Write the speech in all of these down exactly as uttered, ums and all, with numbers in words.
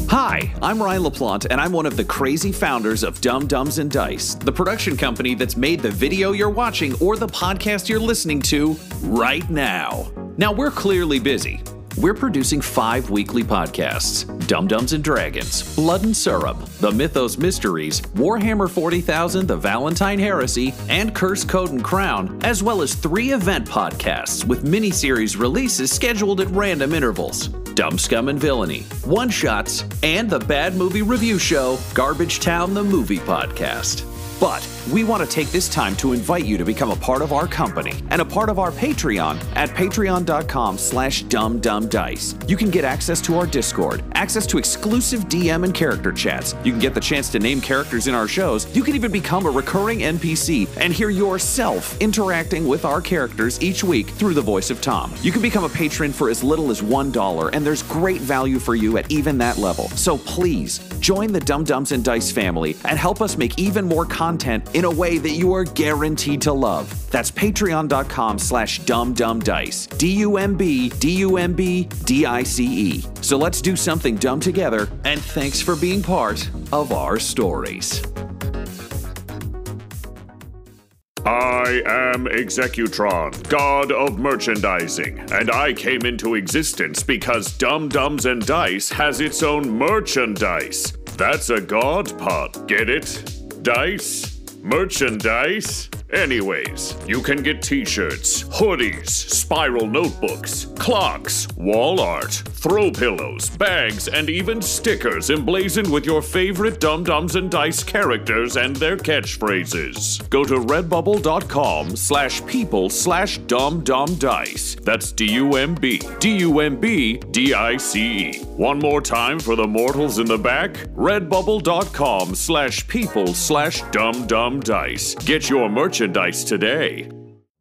Hi, I'm Ryan LaPlante, and I'm one of the crazy founders of Dumb Dumbs and Dice, the production company that's made the video you're watching or the podcast you're listening to right now. Now, we're clearly busy. We're producing five weekly podcasts: Dumb Dumbs and Dragons, Blood and Syrup, The Mythos Mysteries, Warhammer forty thousand, The Valentine Heresy, and Curse, Code, and Crown, as well as three event podcasts with miniseries releases scheduled at random intervals: Dumb Scum and Villainy, One Shots, and the bad movie review show, Garbage Town, the Movie Podcast. But we want to take this time to invite you to become a part of our company and a part of our Patreon at patreon.com slash dumbdumbdice. You can get access to our Discord, access to exclusive D M and character chats. You can get the chance to name characters in our shows. You can even become a recurring N P C and hear yourself interacting with our characters each week through the voice of Tom. You can become a patron for as little as one dollar, and there's great value for you at even that level. So please, join the Dumb Dumbs and Dice family and help us make even more content in a way that you are guaranteed to love. That's patreon.com slash dumbdumbdice. D U M B D U M B D I C E. So let's do something dumb together, and thanks for being part of our stories. I am Executron, god of merchandising, and I came into existence because Dumb Dumbs and Dice has its own merchandise. That's a god pod, get it? Dice? Merchandise? Anyways, you can get t-shirts, hoodies, spiral notebooks, clocks, wall art, throw pillows, bags, and even stickers emblazoned with your favorite Dumb Dumbs and Dice characters and their catchphrases. Go to redbubble.com slash people slash dumbdumbdice. That's D U M B D U M B D I C E. One more time for the mortals in the back. Redbubble.com slash people slash dumbdumbdice. Get your merchandise Merchandise today.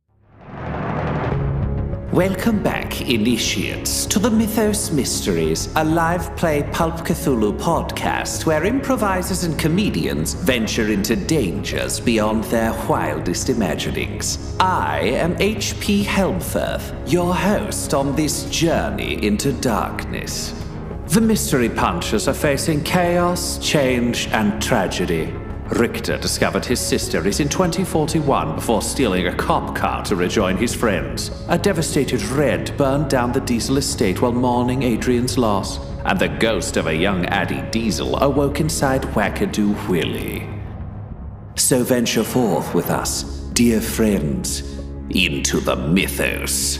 Welcome back, initiates, to the Mythos Mysteries, a live play Pulp Cthulhu podcast where improvisers and comedians venture into dangers beyond their wildest imaginings. I am H P Helmfirth, your host on this journey into darkness. The Mystery Punchers are facing chaos, change, and tragedy. Richter discovered his sister is in twenty forty-one before stealing a cop car to rejoin his friends. A devastated Red burned down the Diesel estate while mourning Adrian's loss, and the ghost of a young Addy Diesel awoke inside Wackadoo Willie. So venture forth with us, dear friends, into the mythos.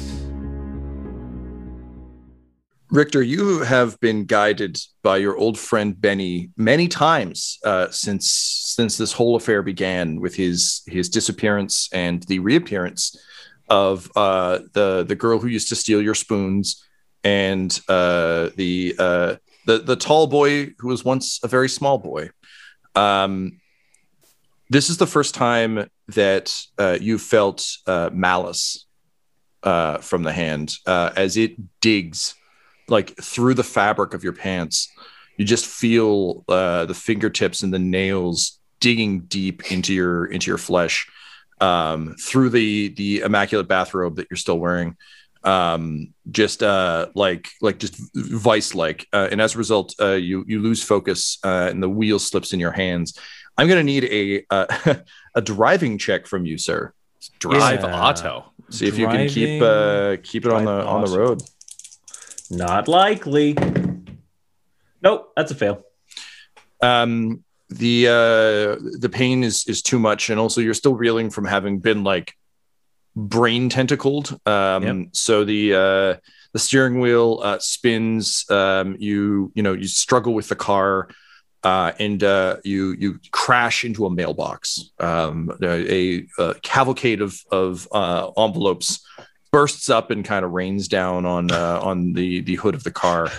Richter, you have been guided by your old friend Benny many times uh, since since this whole affair began with his his disappearance and the reappearance of uh, the the girl who used to steal your spoons and uh, the uh, the the tall boy who was once a very small boy. Um, this is the first time that uh, you felt uh, malice uh, from the hand uh, as it digs like through the fabric of your pants. You just feel uh, the fingertips and the nails digging deep into your into your flesh um, through the the immaculate bathrobe that you're still wearing. Um, just uh, like like just vice like, uh, and as a result, uh, you you lose focus uh, and the wheel slips in your hands. I'm gonna need a uh, a driving check from you, sir. Drive yeah. auto. See if driving, you can keep uh, keep it on the on the road. Not likely. Nope, that's a fail. Um, the uh, the pain is is too much, and also you're still reeling from having been like brain tentacled. Um, yep. So the uh, the steering wheel uh, spins. Um, you you know you struggle with the car, uh, and uh, you you crash into a mailbox. Um, a, a cavalcade of of uh, envelopes bursts up and kind of rains down on uh, on the the hood of the car.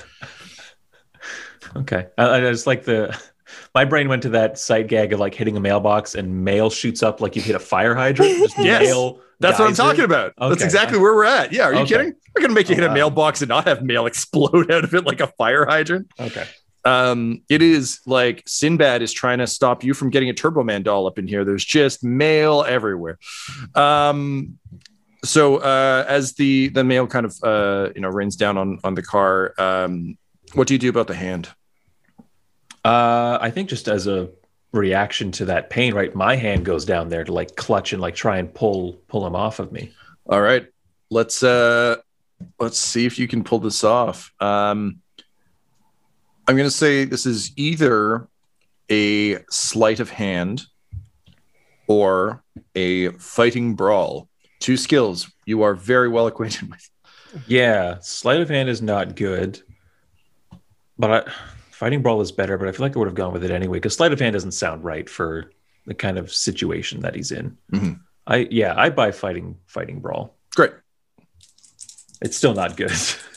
Okay, I, I just like the. My brain went to that sight gag of like hitting a mailbox and mail shoots up like you hit a fire hydrant. Just yes, mail that's geyser. What I'm talking about. Okay. That's exactly where we're at. Yeah, are you okay. kidding? We're gonna make you hit a mailbox and not have mail explode out of it like a fire hydrant. Okay. Um, it is like Sinbad is trying to stop you from getting a Turbo Man doll up in here. There's just mail everywhere. Um, so uh, as the the mail kind of uh, you know rains down on on the car, um, what do you do about the hand? Uh, I think just as a reaction to that pain, right? My hand goes down there to like clutch and like try and pull pull him off of me. All right, let's uh, let's see if you can pull this off. Um, I'm going to say this is either a sleight of hand or a fighting brawl. Two skills you are very well acquainted with. Yeah, sleight of hand is not good, but I, fighting brawl is better. But I feel like I would have gone with it anyway because sleight of hand doesn't sound right for the kind of situation that he's in. Mm-hmm. I yeah, I buy fighting fighting brawl. Great. It's still not good.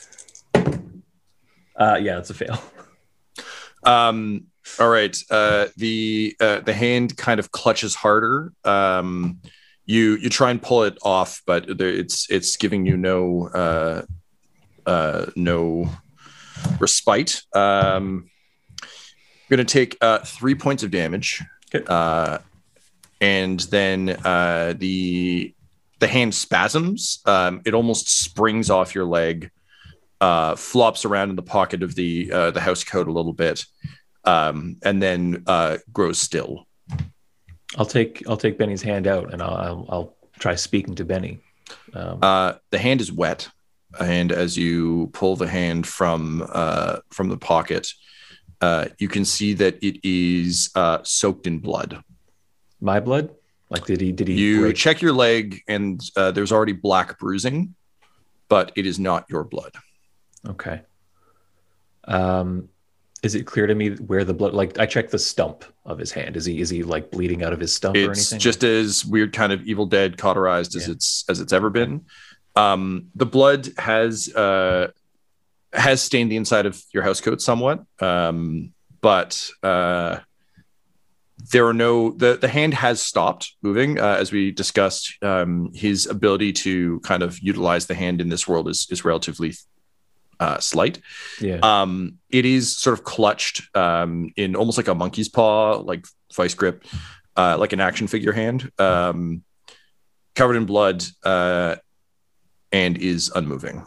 uh, yeah, it's a fail. Um. All right. Uh, the uh, the hand kind of clutches harder. Um, you you try and pull it off, but there, it's it's giving you no uh, uh, no respite. Um, you're going to take uh, three points of damage, okay. uh, and then uh, the the hand spasms. Um, it almost springs off your leg, uh, flops around in the pocket of the uh, the house coat a little bit. Um, and then uh, grows still. I'll take I'll take Benny's hand out, and I'll I'll, I'll try speaking to Benny. Um, uh, the hand is wet, and as you pull the hand from uh, from the pocket, uh, you can see that it is uh, soaked in blood. My blood? Like did he did he? You break? check your leg, and uh, there's already black bruising, but it is not your blood. Okay. Um. Is it clear to me where the blood? Like I checked the stump of his hand. Is he is he like bleeding out of his stump it's or anything? It's just as weird, kind of Evil Dead cauterized as yeah. it's as it's ever been. Um, the blood has uh, has stained the inside of your housecoat somewhat, um, but uh, there are no. the The hand has stopped moving, uh, as we discussed. Um, his ability to kind of utilize the hand in this world is is relatively Uh, slight. Yeah. Um, it is sort of clutched um, in almost like a monkey's paw, like vice grip, uh, like an action figure hand, um, covered in blood, uh, and is unmoving.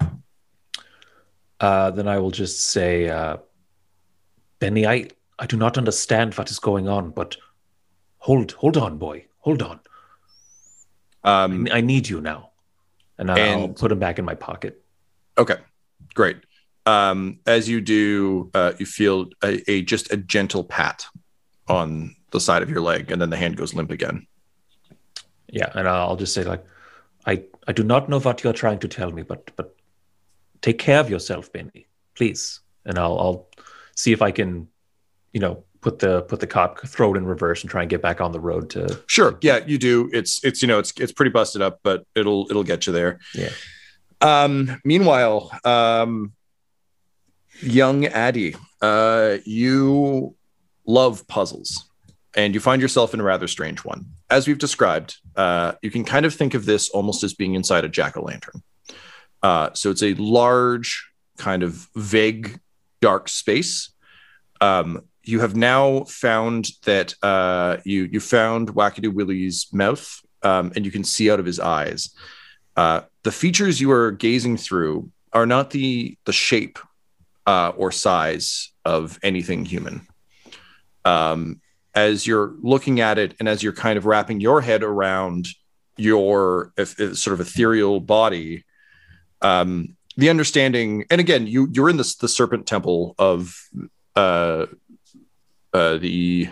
Uh, then I will just say, uh, Benny, I, I do not understand what is going on, but hold hold on, boy, hold on. Um, I, I need you now, and I'll and, put him back in my pocket. Okay. Great. Um, as you do, uh, you feel a, a just a gentle pat on the side of your leg, and then the hand goes limp again. Yeah, and I'll just say like, I, I do not know what you're trying to tell me, but but take care of yourself, Benny, please. And I'll I'll see if I can, you know, put the put the cop throw it in reverse and try and get back on the road to. Sure. Yeah, you do. It's it's you know it's it's pretty busted up, but it'll it'll get you there. Yeah. Um, meanwhile, um, young Addie, uh, you love puzzles, and you find yourself in a rather strange one. As we've described, uh, you can kind of think of this almost as being inside a jack-o'-lantern. Uh, so it's a large, kind of vague, dark space. Um, you have now found that uh, you you found Wackadoo Willie's mouth, um, and you can see out of his eyes. Uh, the features you are gazing through are not the the shape uh, or size of anything human. Um, as you're looking at it, and as you're kind of wrapping your head around your if, if sort of ethereal body, um, the understanding, and again, you you're in this the Serpent Temple of uh, uh, the.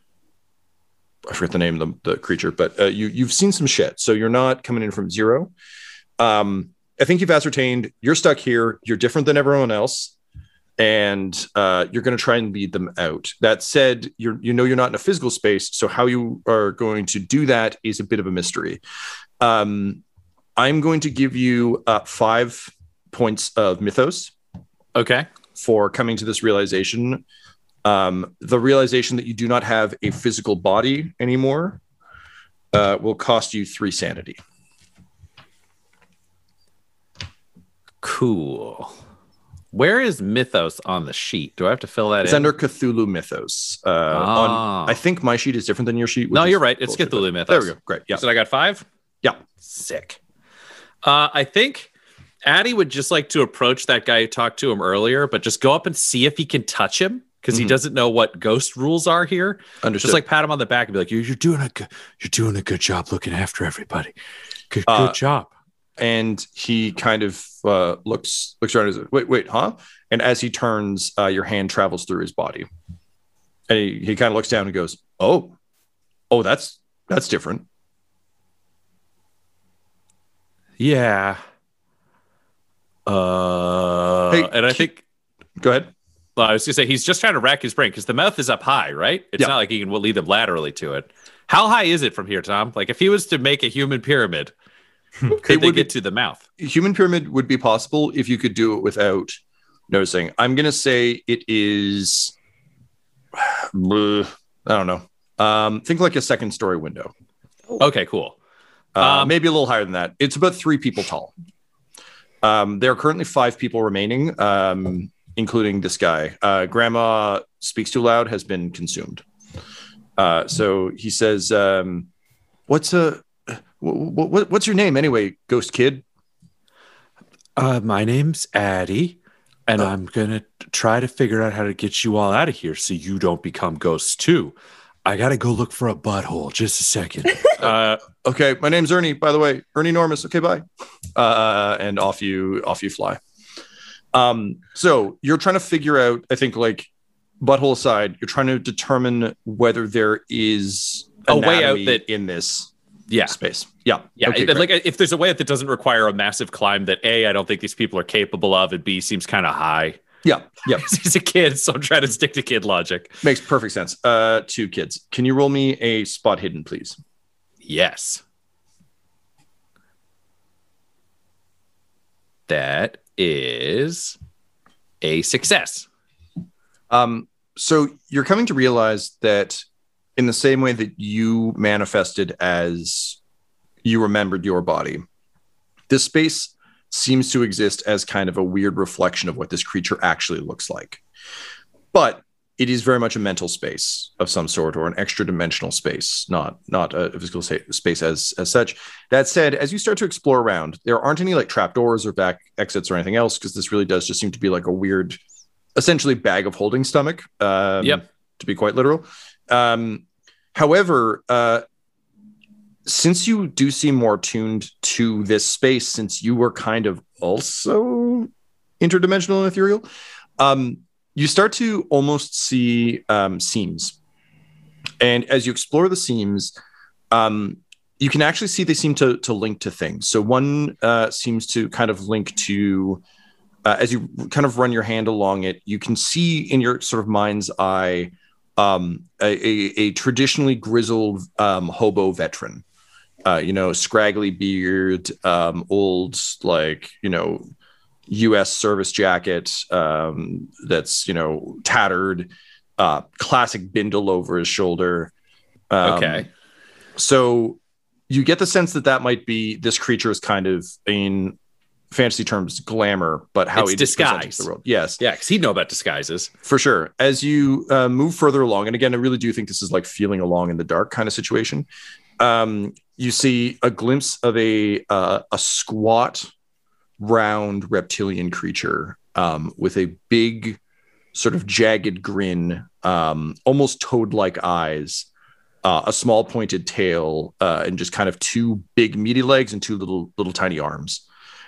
I forget the name of the, the creature, but uh, you, you've seen some shit. So you're not coming in from zero. Um, I think you've ascertained you're stuck here. You're different than everyone else. And uh, you're going to try and lead them out. That said, you're, you know you're not in a physical space. So how you are going to do that is a bit of a mystery. Um, I'm going to give you uh, five points of mythos. Okay. For coming to this realization. Um, the realization that you do not have a physical body anymore uh, will cost you three sanity. Cool. Where is Mythos on the sheet? Do I have to fill that it's in? It's under Cthulhu Mythos. Uh, oh. on, I think my sheet is different than your sheet. No, you're right. It's Cthulhu Mythos. There we go. Great. Yeah. So I got five? Yeah. Sick. Uh, I think Addie would just like to approach that guy who talked to him earlier, but just go up and see if he can touch him. because mm-hmm. he doesn't know what ghost rules are here. Understood. Just like pat him on the back and be like, "You're, you're doing a good, you're doing a good job looking after everybody. Good, Uh, good job." And he kind of uh, looks looks around and says, wait, wait, huh? And as he turns, uh, your hand travels through his body. And he, he kind of looks down and goes, oh, oh, that's that's different. Yeah. Uh, Hey, and I keep- think, Go ahead. well, I was going to say, he's just trying to rack his brain because the mouth is up high, right? It's Yeah. not like he can lead them laterally to it. How high is it from here, Tom? Like if he was to make a human pyramid, could It they would get be- to the mouth? Human pyramid would be possible if you could do it without noticing. I'm going to say it is, I don't know. Um, think like a second story window. Okay, cool. Uh, Um, maybe a little higher than that. It's about three people tall. Um, there are currently five people remaining, um, including this guy. Uh, Grandma Speaks Too Loud has been consumed. Uh, so he says, um, "What's a w- w- what's your name anyway, Ghost Kid?" Uh, my name's Addie, and Uh, I'm gonna try to figure out how to get you all out of here so you don't become ghosts too. I gotta go look for a butthole. Just a second. uh, Okay, my name's Ernie. By the way, Ernie Normus. Okay, bye. Uh, and off you off you fly. Um, so you're trying to figure out, I think, like butthole aside, you're trying to determine whether there is A way out anatomy that- in this yeah, space. Yeah, yeah. Okay, it- great. like if there's a way out that doesn't require a massive climb that A, I don't think these people are capable of, and B seems kind of high. yeah, yeah. He's a kid, so I'm trying to stick to kid logic. Makes perfect sense. Uh, two kids. Can you roll me a spot hidden, please? Yes. That is a success. Um, so you're coming to realize that in the same way that you manifested as you remembered your body, this space seems to exist as kind of a weird reflection of what this creature actually looks like. But it is very much a mental space of some sort, or an extra dimensional space, not not a physical sa- space as as such. That said, as you start to explore around, there aren't any like trapdoors or back exits or anything else, because this really does just seem to be like a weird, essentially bag of holding stomach. Um, Yep. To be quite literal. Um, however, uh, since you do seem more tuned to this space, since you were kind of also interdimensional and ethereal, um, you start to almost see um, seams. And as you explore the seams, um, you can actually see they seem to, to link to things. So one uh, seems to kind of link to, uh, as you kind of run your hand along it, you can see in your sort of mind's eye um, a, a, a traditionally grizzled um, hobo veteran. Uh, you know, scraggly beard, um, old, like, you know, U S service jacket um, that's, you know, tattered, uh, classic bindle over his shoulder. Um, Okay. So you get the sense that that might be, this creature is kind of, in fantasy terms, glamour, but how It's it is presented to disguise. the world. Yes. Yeah, because he'd know about disguises. For sure. As you uh, move further along, and again, I really do think this is like feeling along in the dark kind of situation. Um, you see a glimpse of a uh, a squat, round reptilian creature um, with a big, sort of jagged grin, um, almost toad-like eyes, uh, a small pointed tail, uh, and just kind of two big meaty legs and two little little tiny arms.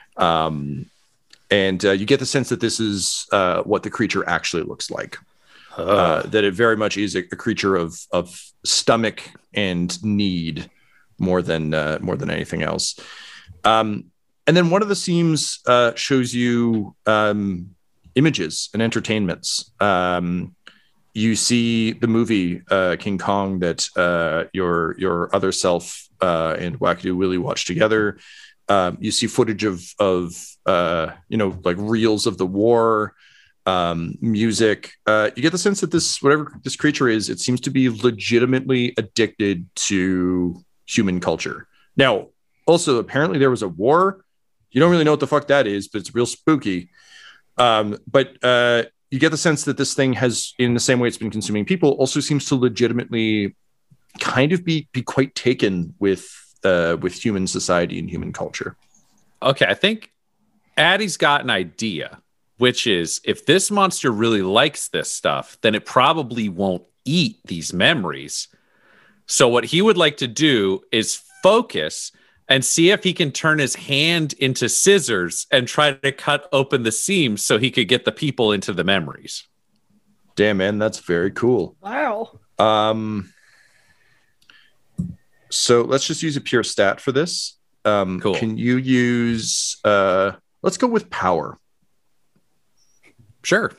Um, and uh, you get the sense that this is uh, what the creature actually looks like. Uh, that it very much is a, a creature of of stomach and need more than uh, more than anything else. Um, and then one of the seams uh, shows you um, images and entertainments. Um, you see the movie uh, King Kong that uh, your your other self uh, and Wackadoo Willie watched together. Um, you see footage of of uh, you know, like reels of the war. Um, music. Uh, you get the sense that this, whatever this creature is, it seems to be legitimately addicted to human culture. Now, also, apparently there was a war. You don't really know what the fuck that is, but it's real spooky. Um, but uh, you get the sense that this thing has, in the same way it's been consuming people, also seems to legitimately kind of be be quite taken with uh, with human society and human culture. Okay, I think Addie's got an idea. which is if this monster really likes this stuff, then it probably won't eat these memories. So what he would like to do is focus and see if he can turn his hand into scissors and try to cut open the seams so he could get the people into the memories. Damn, man, that's very cool. Wow. Um, so let's just use a pure stat for this. Um, Cool. Can you use, uh, let's go with power. Sure.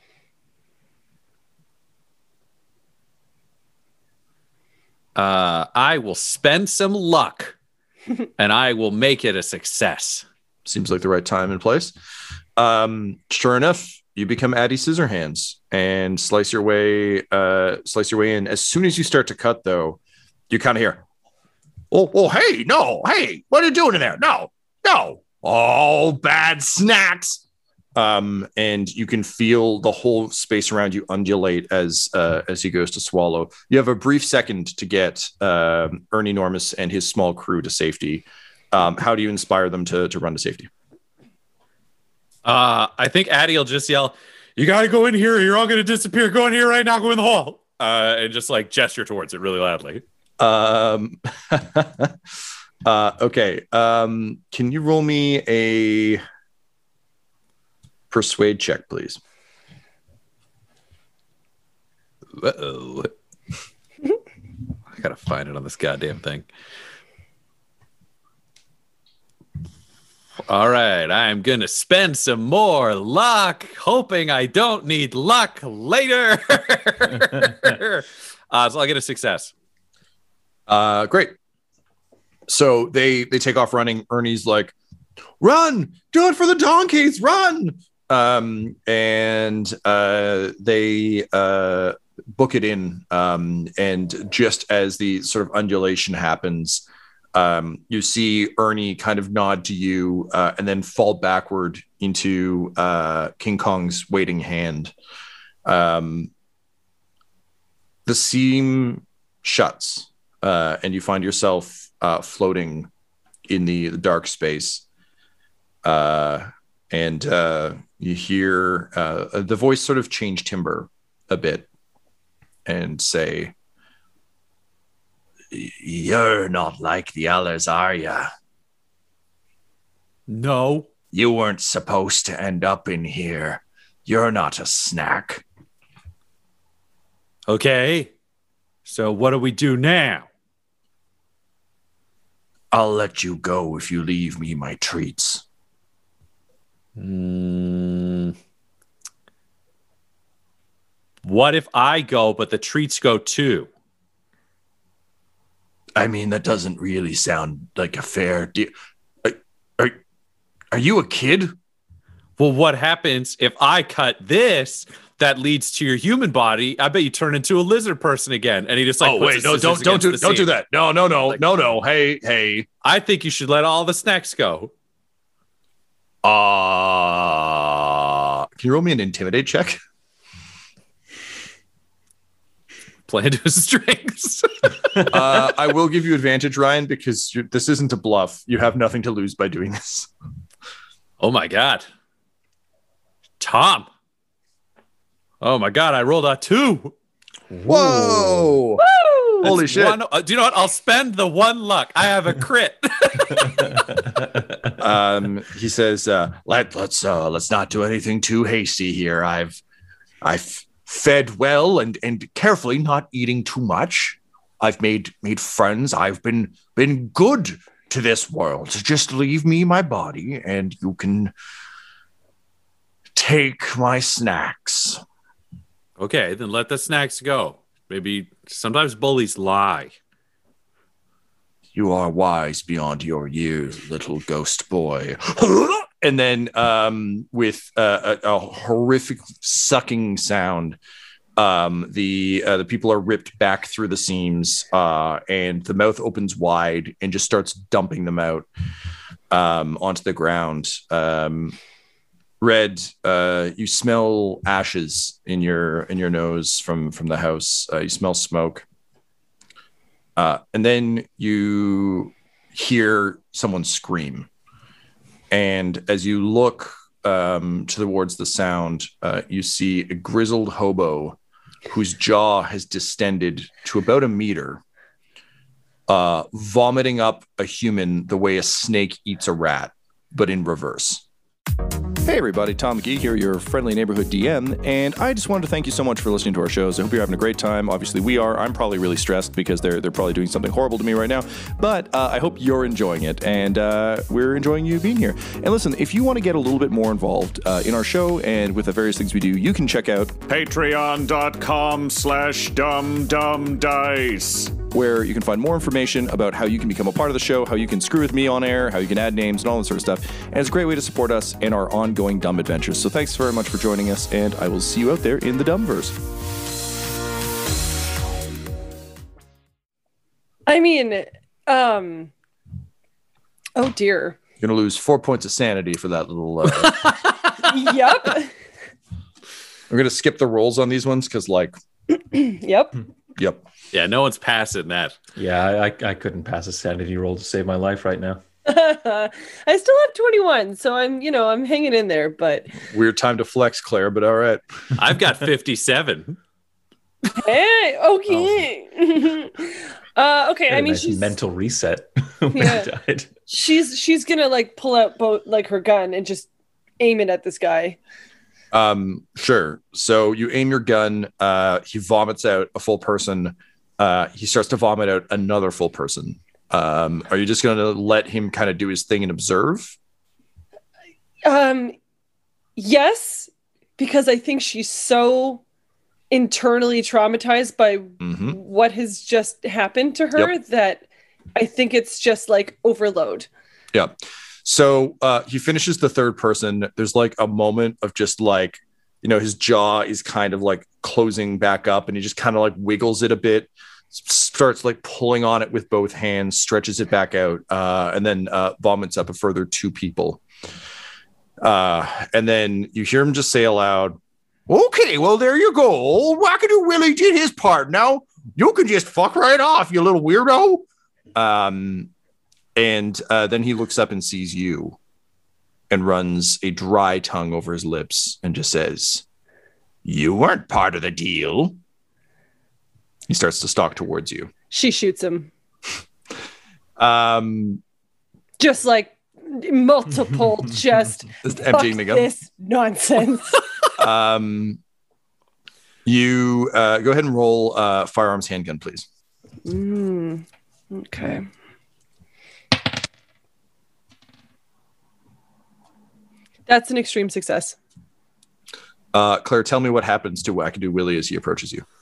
Uh, I will spend some luck and I will make it a success. Seems like the right time and place. Um, sure enough, you become Addy Scissorhands and slice your way, uh, slice your way in. As soon as you start to cut, though, you kind of hear, "Oh, oh, hey, no, hey, what are you doing in there? No, no, oh, bad snacks." Um, and you can feel the whole space around you undulate as uh, as he goes to swallow. You have a brief second to get uh, Ernie Normus and his small crew to safety. Um, how do you inspire them to to run to safety? Uh, I think Addy will just yell, "You got to go in here or you're all going to disappear. Go in here right now. Go in the hall." Uh, and just like gesture towards it really loudly. Um, uh, okay. Um, can you roll me a persuade check, please? Uh-oh. I got to find it on this goddamn thing. All right, I'm going to spend some more luck, hoping I don't need luck later. uh, so I'll get a success. Uh, great. So they they take off running. Ernie's like, "Run! Do it for the donkeys! Run!" Um, and uh, they uh, book it in. Um, and just as the sort of undulation happens, um, you see Ernie kind of nod to you uh, and then fall backward into uh, King Kong's waiting hand. Um, the seam shuts. Uh, and you find yourself uh, floating in the, the dark space. Uh, and uh, you hear uh, the voice sort of change timbre a bit and say, "You're not like the others, are ya? No. You weren't supposed to end up in here. You're not a snack." Okay. So what do we do now? "I'll let you go if you leave me my treats." Mm. What if I go, but the treats go too? I mean, that doesn't really sound like a fair deal. Are, are, are you a kid? Well, what happens if I cut this that leads to your human body? I bet you turn into a lizard person again. And he just like, oh, wait, no, don't, don't do, don't do that. No, no, no, like, no, no. Hey, hey. I think you should let all the snacks go. Uh, can you roll me an intimidate check? Playing to his strengths. uh, I will give you advantage, Ryan, because you're, this isn't a bluff. You have nothing to lose by doing this. Oh my God. Tom. Oh my God, I rolled a two. Whoa. Woo! Holy shit. One, uh, do you know what? I'll spend the one luck. I have a crit. um, he says, uh, Let, let's uh, let's not do anything too hasty here. I've I've fed well and, and carefully, not eating too much. I've made made friends. I've been been good to this world. Just leave me my body and you can take my snacks. Okay, then let the snacks go. Maybe sometimes bullies lie. You are wise beyond your years, little ghost boy. And then um, with uh, a, a horrific sucking sound, um, the uh, the people are ripped back through the seams, uh, and the mouth opens wide and just starts dumping them out um, onto the ground. Um, Red, uh, you smell ashes in your in your nose from from the house. Uh, you smell smoke, uh, and then you hear someone scream. And as you look um, towards the sound, uh, you see a grizzled hobo whose jaw has distended to about a meter, uh, vomiting up a human the way a snake eats a rat, but in reverse. Hey everybody, Tom McGee here, your friendly neighborhood D M, and I just wanted to thank you so much for listening to our shows. I hope you're having a great time. Obviously we are. I'm probably really stressed because they're they're probably doing something horrible to me right now, but uh, I hope you're enjoying it, and uh, we're enjoying you being here. And listen, if you want to get a little bit more involved uh, in our show and with the various things we do, you can check out Patreon.com slash dumbdumbdice. where you can find more information about how you can become a part of the show, how you can screw with me on air, how you can add names, and all that sort of stuff. And it's a great way to support us in our ongoing dumb adventures. So thanks very much for joining us, and I will see you out there in the Dumbverse. I mean, um, oh dear. You're going to lose four points of sanity for that little... Uh... Yep. We're going to skip the rolls on these ones because, like... Yep. Yep. Yeah, no one's passing that. Yeah, I, I I couldn't pass a sanity roll to save my life right now. I still have twenty-one, so I'm, you know, I'm hanging in there, but... Weird time to flex, Claire, but all right. I've got fifty-seven. Hey, okay. Oh. uh, okay, Had I a mean, nice she's... mental reset when Yeah. I died. She's, she's gonna, like, pull out, both, like, her gun and just aim it at this guy. Um, sure. So you aim your gun. Uh, he vomits out a full person. Uh, he starts to vomit out another full person. Um, are you just going to let him kind of do his thing and observe? Um, yes, because I think she's so internally traumatized by Mm-hmm. what has just happened to her Yep. that I think it's just like overload. Yeah. So uh, he finishes the third person. There's like a moment of just like, you know, his jaw is kind of like closing back up and he just kind of like wiggles it a bit, starts like pulling on it with both hands, stretches it back out, uh, and then uh, vomits up a further two people. Uh, and then you hear him just say aloud, "Okay, well, there you go. Old Wackadoo Willie did his part. Now you can just fuck right off, you little weirdo." Um, and uh, then he looks up and sees you and runs a dry tongue over his lips and just says, "You weren't part of the deal." He starts to stalk towards you. She shoots him. Um, Just like multiple, just just fuck emptying the gun. this nonsense. Um, you uh, go ahead and roll uh, firearms handgun, please. Mm, okay. That's an extreme success. Uh, Claire, tell me what happens to Wackadoo Willie as he approaches you.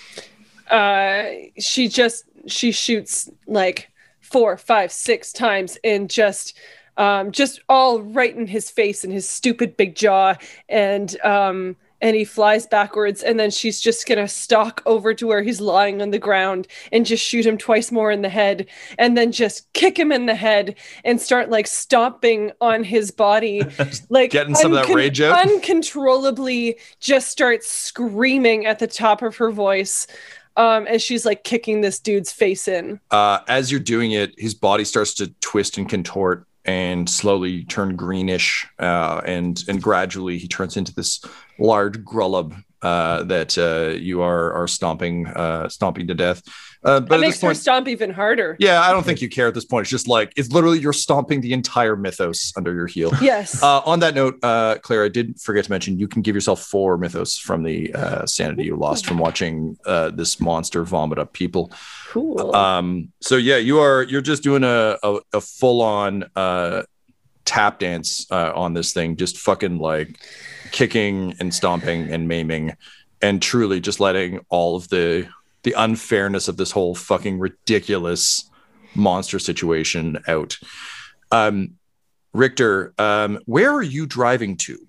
Uh, she just she shoots like four, five, six times, and just um, just all right in his face and his stupid big jaw, and um, and he flies backwards, and then she's just gonna stalk over to where he's lying on the ground and just shoot him twice more in the head, and then just kick him in the head and start like stomping on his body, like Getting some of that rage out? uncontrollably, just starts screaming at the top of her voice. Um, as she's like kicking this dude's face in. Uh, as you're doing it, his body starts to twist and contort and slowly turn greenish. Uh, and and gradually he turns into this large grullub uh, that uh, you are are stomping uh, stomping to death. Uh, but That at makes this point, her stomp even harder. yeah, I don't think you care at this point. It's just like it's literally you're stomping the entire mythos under your heel. Yes. Uh, on that note, uh, Claire, I did forget to mention you can give yourself four mythos from the uh, sanity you lost from watching uh, this monster vomit up people. Cool. Um, so yeah, you are you're just doing a a, a full on uh, tap dance uh, on this thing, just fucking like kicking and stomping and maiming, and truly just letting all of the the unfairness of this whole fucking ridiculous monster situation out. Um, Richter, um, where are you driving to?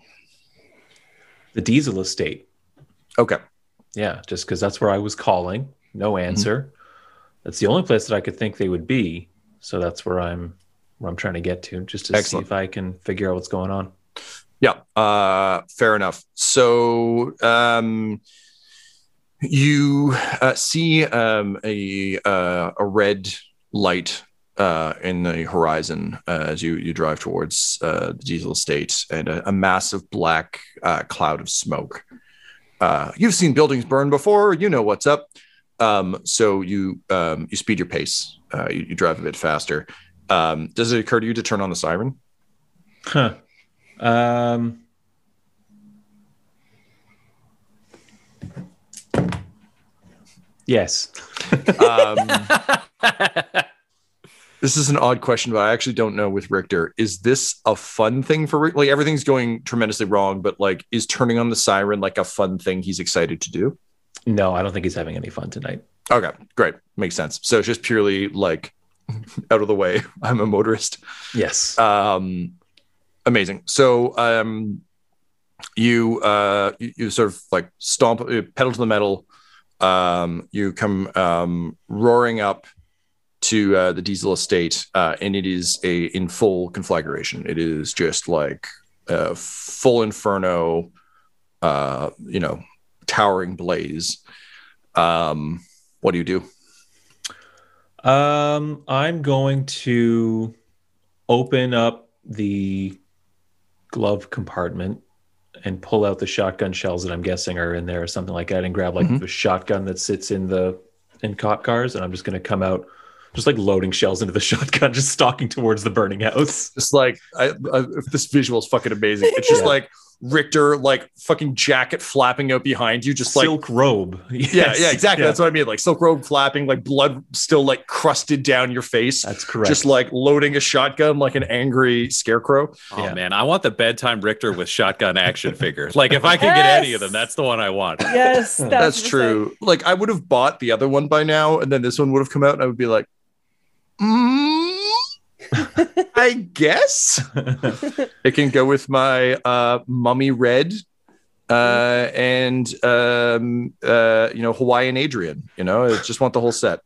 The Diesel estate. Okay. Yeah, just because that's where I was calling. No answer. Mm-hmm. That's the only place that I could think they would be. So that's where I'm where I'm trying to get to, just to Excellent. see if I can figure out what's going on. Yeah, uh, fair enough. So um, you uh, see um, a uh, a red light uh, in the horizon uh, as you you drive towards uh, the Diesel estate, and a, a massive black uh, cloud of smoke. Uh, you've seen buildings burn before. You know what's up. Um, so you um, you speed your pace. Uh, you, you drive a bit faster. Um, does it occur to you to turn on the siren? Huh. Um. Yes. Um, this is an odd question, but I actually don't know with Richter. Is this a fun thing for Richter? Like, everything's going tremendously wrong, but like, is turning on the siren like a fun thing he's excited to do? No, I don't think he's having any fun tonight. Okay, great. Makes sense. So it's just purely like out of the way. I'm a motorist. Yes. Um, amazing. So um, you, uh, you you sort of like stomp, uh, pedal to the metal. Um, you come um, roaring up to uh, the Diesel estate, uh, and it is a in full conflagration. It is just like a full inferno, uh, you know, towering blaze. Um, what do you do? Um, I'm going to open up the glove compartment and pull out the shotgun shells that I'm guessing are in there or something like that, and grab like Mhm. the shotgun that sits in the in cop cars, and I'm just going to come out just like loading shells into the shotgun, just stalking towards the burning house. It's like I, I, this visual is fucking amazing. It's just Yeah. like Richter, like fucking jacket flapping out behind you, just like Silk robe. yeah, Yes. yeah, exactly. Yeah. That's what I mean. Like silk robe flapping, like blood still like crusted down your face. That's correct. Just like loading a shotgun like an angry scarecrow. Oh Yeah. man, I want the bedtime Richter with shotgun action figures. Like if I could get any of them, Yes! that's the one I want. Yes, that's, That's the true. Like I would have bought the other one by now, and then this one would have come out, and I would be like, mm, I guess it can go with my uh, mummy red uh, and um, uh, you know, Hawaiian Adrian. You know, I just want the whole set.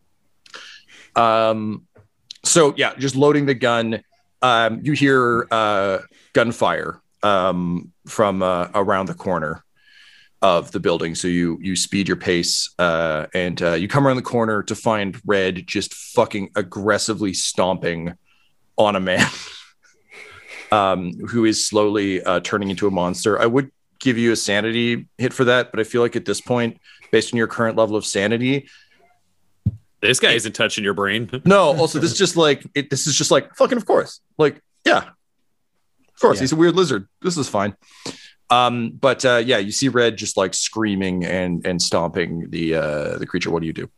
Um, so yeah, just loading the gun. Um, you hear uh, gunfire um, from uh, around the corner of the building. So you you speed your pace uh, and uh, you come around the corner to find Red just fucking aggressively stomping on a man um, who is slowly uh, turning into a monster. I would give you a sanity hit for that, but I feel like at this point, based on your current level of sanity, This guy isn't touching your brain. no. Also, this is just like it, this is just like fucking of course, like yeah, of course Yeah. he's a weird lizard. This is fine. Um, but uh, yeah, you see Red just like screaming and and stomping the uh, the creature. What do you do?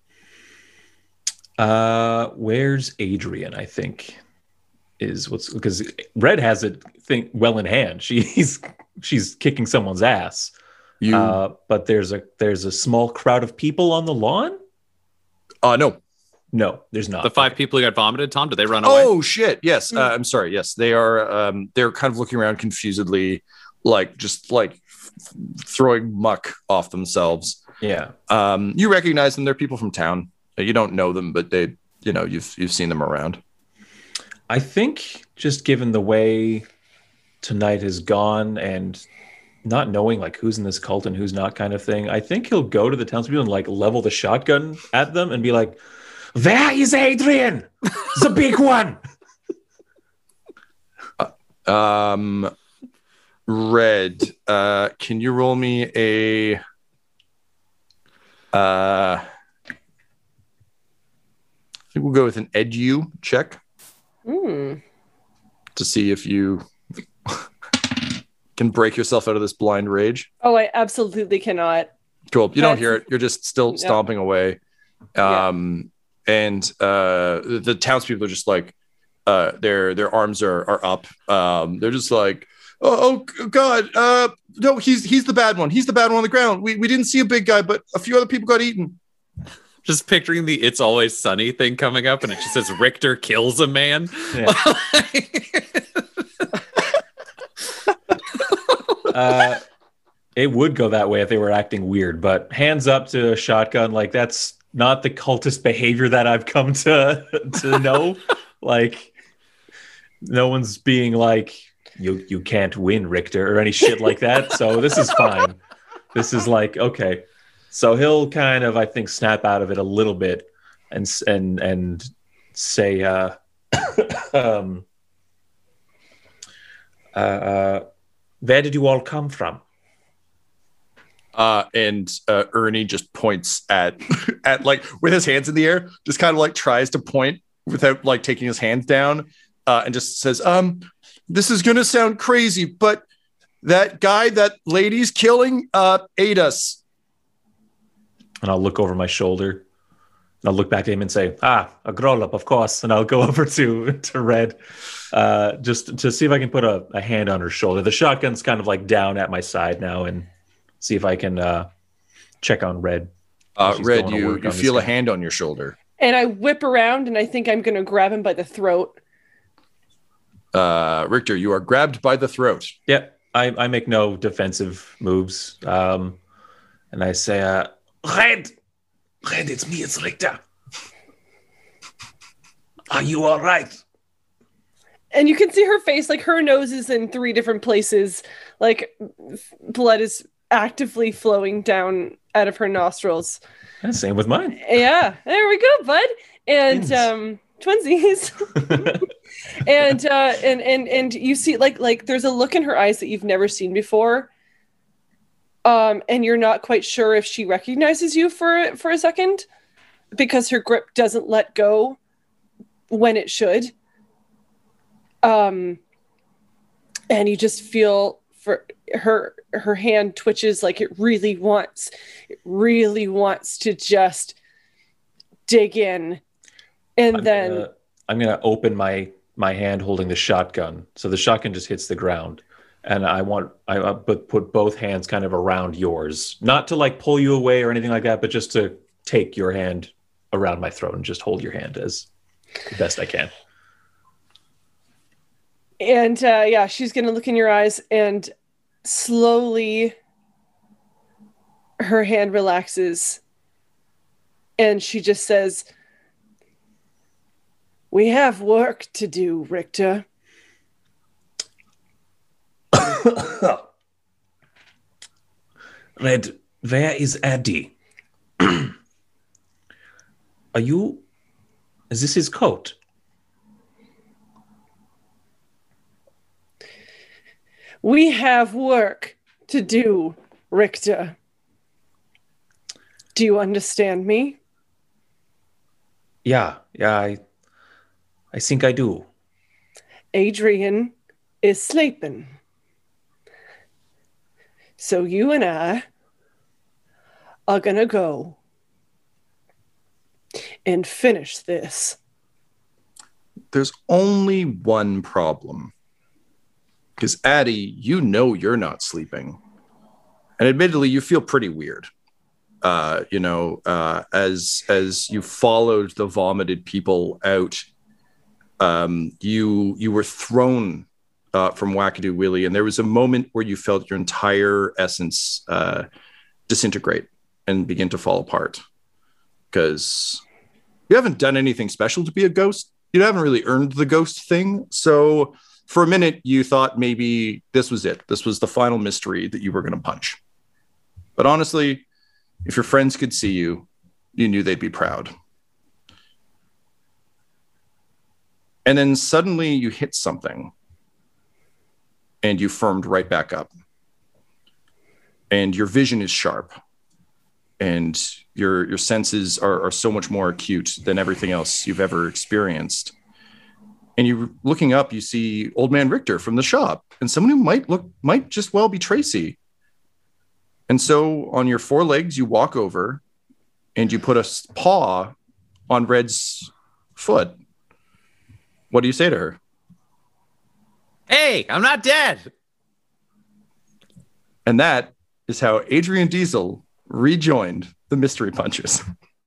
Uh, where's Adrian? I think is what's because Red has it thing well in hand. She's she's kicking someone's ass. You Uh, but there's a there's a small crowd of people on the lawn. uh no. No, there's not. The five people who got vomited, Tom, did they run away? Oh shit! Yes, uh, I'm sorry. Yes, they are. Um, they're kind of looking around confusedly, like just like f- throwing muck off themselves. Yeah. Um, you recognize them. They're people from town. You don't know them, but they, you know, you've you've seen them around. I think just given the way tonight has gone and not knowing like who's in this cult and who's not kind of thing, I think he'll go to the townspeople and like level the shotgun at them and be like, "Where is Adrian? The big one." Um, Red, uh, can you roll me a uh? I think we'll go with an edu check Mm. to see if you can break yourself out of this blind rage. Oh, I absolutely cannot. Cool. You don't That's- hear it. You're just still No. stomping away. Yeah. Um, and uh, the, the townspeople are just like, uh, their their arms are are up. Um, they're just like, oh, oh God, uh, no, he's he's the bad one. He's the bad one on the ground. We we didn't see a big guy, but a few other people got eaten. Just picturing the "It's Always Sunny" thing coming up, and it just says Richter kills a man. Yeah. uh, it would go that way if they were acting weird, but hands up to a shotgun, like that's not the cultist behavior that I've come to to know. Like, no one's being like, "You you can't win, Richter," or any shit like that. So this is fine. This is like okay. So he'll kind of, I think, snap out of it a little bit and s- and and say, uh, um, uh, uh, where did you all come from? Uh, and uh, Ernie just points at, at like with his hands in the air, just kind of like tries to point without like taking his hands down, uh, and just says, um, this is going to sound crazy, but that guy that lady's killing uh, ate us. And I'll look over my shoulder. And I'll look back at him and say, ah, a grown-up, of course. And I'll go over to, to Red uh, just to see if I can put a, a hand on her shoulder. The shotgun's kind of like down at my side now, and see if I can uh, check on Red. Uh, Red, you, you feel a hand on your shoulder. And I whip around, and I think I'm going to grab him by the throat. Uh, Richter, you are grabbed by the throat. Yeah, I, I make no defensive moves. Um, and I say, uh, Red, Red, it's me, it's Richter. Are you all right? And you can see her face, like her nose is in three different places. Like blood is actively flowing down out of her nostrils. Yeah, same with mine. Yeah, there we go, bud. And Twins. um, twinsies. and uh, and and and you see, like like there's a look in her eyes that you've never seen before. Um, and you're not quite sure if she recognizes you for for a second, because her grip doesn't let go when it should. Um, and you just feel for her her hand twitches like it really wants it really wants to just dig in. And I'm then gonna, I'm gonna open my my hand holding the shotgun, so the shotgun just hits the ground, and I want I uh, but put both hands kind of around yours, not to like pull you away or anything like that, but just to take your hand around my throat and just hold your hand as best I can. And uh, yeah, she's gonna look in your eyes, and slowly her hand relaxes, and she just says, "We have work to do, Richter." Red, where is Eddie? Are you... Is this his coat? We have work to do, Richter. Do you understand me? Yeah, yeah, I, I think I do. Adrian is sleeping. So you and I are gonna go and finish this. There's only one problem. Because Addie, you know you're not sleeping. And admittedly, you feel pretty weird. Uh, you know, uh, as as you followed the vomited people out, um, you you were thrown uh, from Wackadoo Willie, and there was a moment where you felt your entire essence uh, disintegrate and begin to fall apart. Because you haven't done anything special to be a ghost. You haven't really earned the ghost thing. So for a minute, you thought maybe this was it. This was the final mystery that you were going to punch. But honestly, if your friends could see you, you knew they'd be proud. And then suddenly you hit something and you firmed right back up. And your vision is sharp. And your, your senses are, are so much more acute than everything else you've ever experienced. And you looking up, you see Old Man Richter from the shop, and someone who might look might just well be Tracy. And so on your four legs, you walk over and you put a paw on Red's foot. What do you say to her? Hey, I'm not dead. And that is how Adrian Diesel rejoined the Mystery Punchers.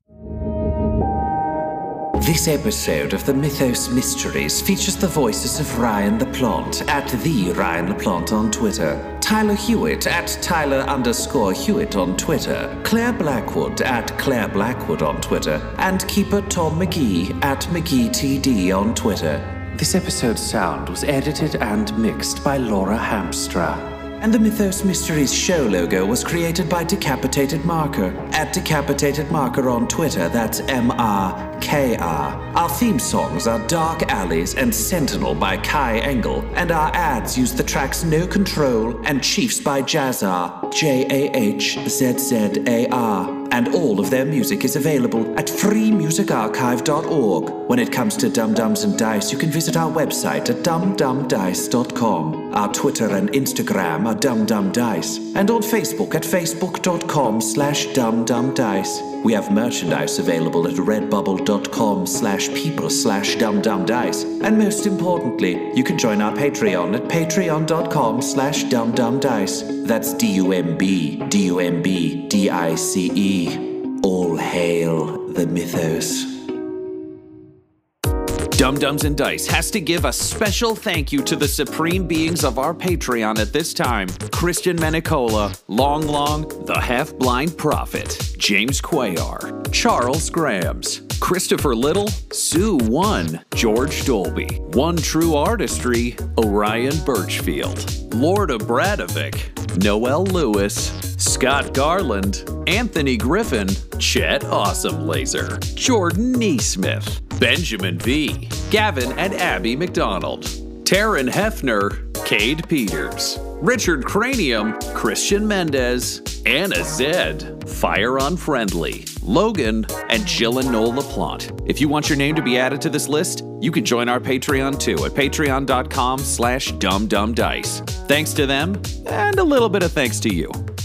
This episode of the Mythos Mysteries features the voices of Ryan LaPlante at the Ryan LaPlante on Twitter, Tyler Hewitt at Tyler underscore Hewitt on Twitter, Claire Blackwood at Claire Blackwood on Twitter, and Keeper Tom McGee at McGeeTD on Twitter. This episode's sound was edited and mixed by Laura Hamstra. And the Mythos Mysteries show logo was created by Decapitated Marker, at Decapitated Marker on Twitter, that's M R K R. Our theme songs are Dark Alleys and Sentinel by Kai Engel, and our ads use the tracks No Control and Chiefs by Jazzar, J A H Z Z A R. And all of their music is available at free music archive dot org. When it comes to Dum Dums and Dice, you can visit our website at dum dum dice dot com. Our Twitter and Instagram are Dum Dum Dice, and on Facebook at facebook dot com slash dum dum dice. We have merchandise available at redbubble dot com slash people slash dum dum dice. And most importantly, you can join our Patreon at patreon dot com slash dum dum dice. That's D U M B, D U M B, D I C E. All hail the Mythos. Dum Dums and Dice has to give a special thank you to the supreme beings of our Patreon at this time: Christian Menicola, Long Long, the Half-Blind Prophet, James Cuellar, Charles Grams, Christopher Little, Sue One, George Dolby, One True Artistry, Orion Birchfield, Lord of Bradovic, Noel Lewis, Scott Garland, Anthony Griffin, Chet Awesome Laser, Jordan Neesmith, Benjamin V, Gavin and Abby McDonald, Taryn Hefner, Cade Peters, Richard Cranium, Christian Mendez, Anna Zed, Fire Unfriendly, Logan, and Jill and Noel LaPlante. If you want your name to be added to this list, you can join our Patreon too at patreon dot com slash dumdumdice. Thanks to them, and a little bit of thanks to you.